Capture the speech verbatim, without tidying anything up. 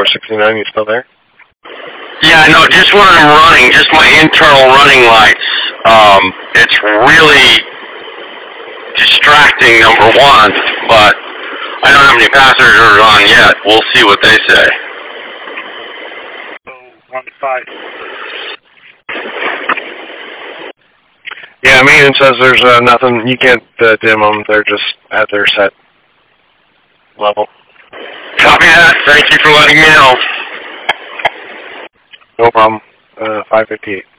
sixty-nine, you still there? Yeah, no, just when I'm running, just my internal running lights. Um, it's really distracting, number one, but I don't have any passengers on yet. We'll see what they say. One five. Yeah, maintenance says there's uh, nothing. You can't uh, dim them. They're just at their set level. Copy that. Thank you for letting me know. No problem. Uh, five fifty-eight.